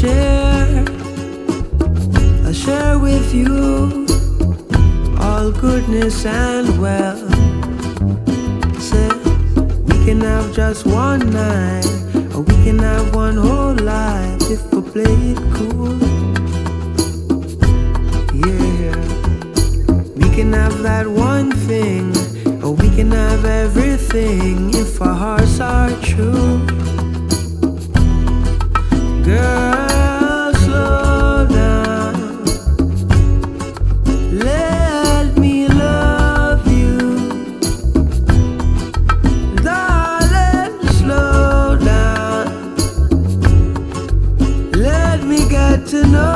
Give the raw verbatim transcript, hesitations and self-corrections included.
share, I'll share with you all goodness and wealth. Say, we can have just one night, or we can have one whole life if we play it cool. Yeah, we can have that one thing, or we can have everything if our hearts are true. Girl, slow down, let me love you. Darling, slow down, let me get to know